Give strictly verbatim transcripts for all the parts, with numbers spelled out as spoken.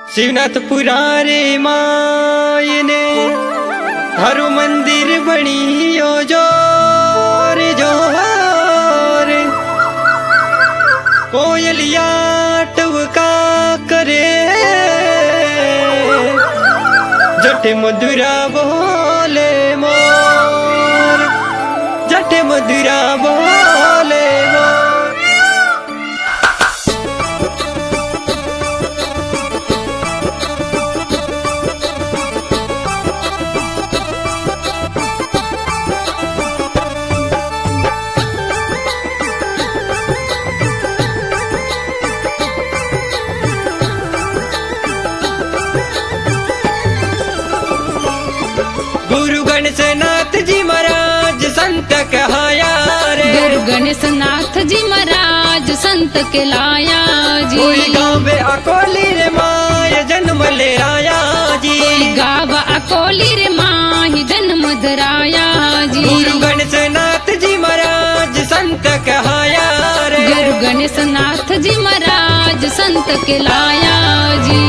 शिवनाथ पुरारे मायने हरु मंदिर बनियो जोर जोर कोयलिया टवका करे जटे मधुरा बोले मोर जटे मधुरा बोले मोर। गुरु गणेशनाथ जी महाराज संत कहाया रे गुरु गणेशनाथ जी महाराज संत के लाया जी। कोई गावे अकोली रे माय जन्म ले आया जी। गाव अकोली रे माही जन्म धराया जी। गुरु गणेशनाथ जी महाराज संत कहाया रे गुरु गणेशनाथ जी महाराज संत के लाया जी।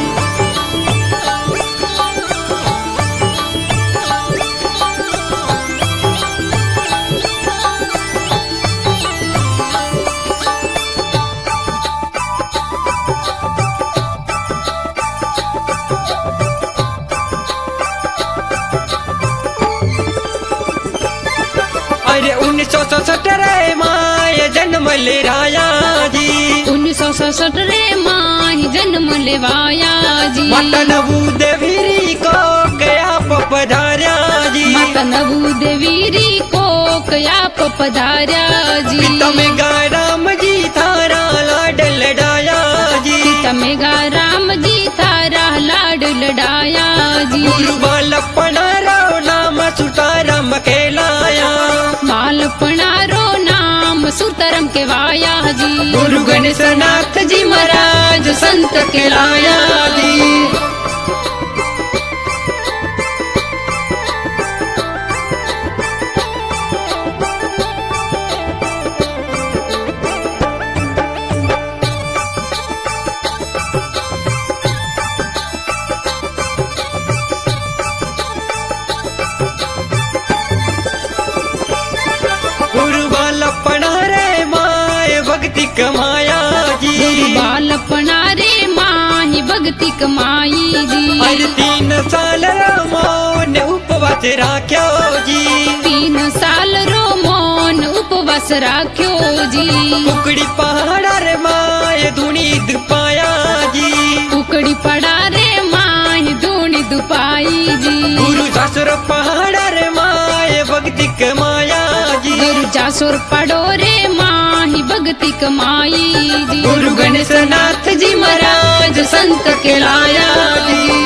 अरे उन्नीस सौ सड़सठ रे माय जन्म ले राया जी। उन्नीस सौ सड़सठ रे माही जन्म लेवाया जी। माता नबू देवीरी को गया पधार्या जी। माता नबू देवीरी को कया पधार्या जी। पिता में गा राम जी थारा लाड लडाया जी। पिता में गा राम जी थारा लाड लडाया जी। गुरु बालपना रो नाम सुताराम कहलाया। बालपणारो नाम सुतरम के वाया जी। गुरु गणेशनाथ जी महाराज संत कहलाया जी। गुरु बालपना रे माय भक्ति कमाया जी। गुरु बालपणा रे माही भक्ति कमाई जी। हर तीन साल मौन उपवास राख्यो जी। तीन साल रो मौन उपवास राख्यो जी। कुकड़ी पहाड़ रे माय धुनी पाया जी। कुकड़ी पड़ा रे माही धूणी दुपाई जी। गुरु ससुर पहाड़ रे माय भक्ति कमाया जी। गुरु जासुर पड़ो रे माही भक्ति कमाई जी। गुरु गणेशनाथ जी महाराज संत कहलाया जी।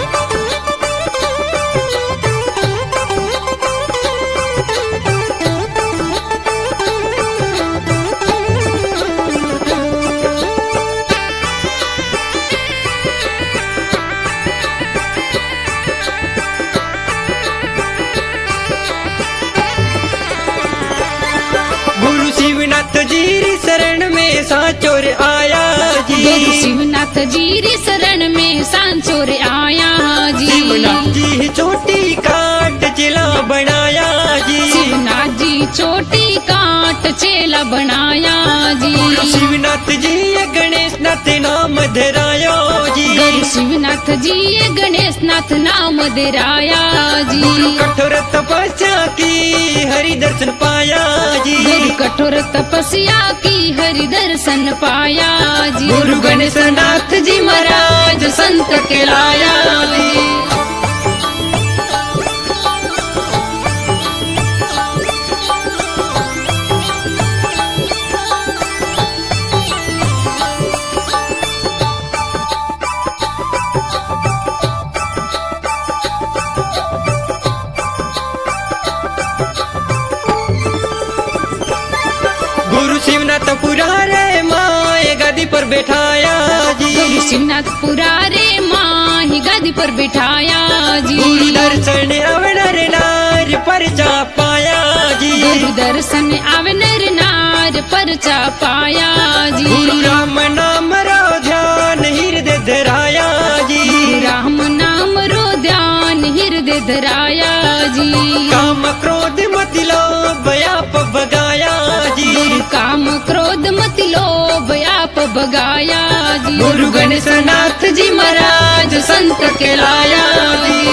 गुरु शिवनाथ जी री शरण में साचोर आया जी। गुरु शिवनाथ जी री शरण में सांचोर आया जी। शिवनाथ जी चोटी काट चिला बनाया जी। शिवनाथ जी चोटी काट चेला बनाया जी। गुरु शिवनाथ जी गणेशनाथ नाम धरायो जी। गुरु शिवनाथ जी गणेशनाथ नाम धराया जी। गुरु कठोर तपस्या की हरि दर्शन पाया जी। गुरु कठोर तपस्या की हरि दर्शन पाया जी। गुरु गणेशनाथ जी महाराज संत कहलाया जी। गुरु शिवनाथ पुरारे माय गदी पर बैठाया जी। गुरु शिवनाथ पुरारे माही गदी पर बिठाया जी। गुरु दर्शन अवनर नार पर जा पाया जी। गुरु दर्शन आवे नर नार परचा पाया जी। गुरु राम नाम रो ध्यान हृदय धराया आप बगाया जी। गुरु गणेश नाथ जी महाराज संत कहलाया जी।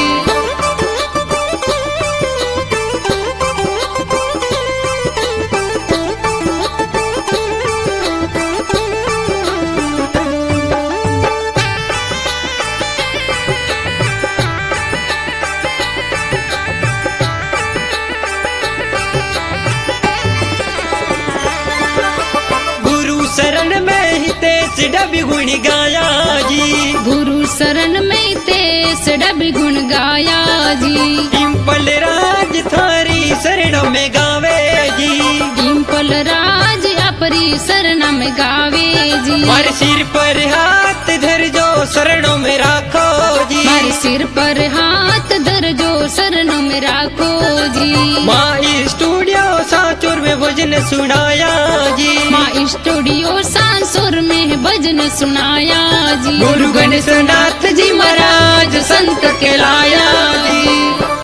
शरण में ही तेज डबी गुण गाया जी। गुरु शरण में तेज डबी गुण गाया जी। डिम्पल राज थारी शरण में गावे जी। डिम्पल राज अपरी शरण में गावे जी। मारे सिर पर हाथ धर जो शरणों में राखो जी। मारे सिर पर हाथ धर जो शरणों में राखो जी। माँ स्टूडियो सांचौर में भजन सुनाया जी। माँ स्टूडियो सांचौर में भजन सुनाया जी। गुरु गणेश नाथ जी महाराज संत कहलाया जी।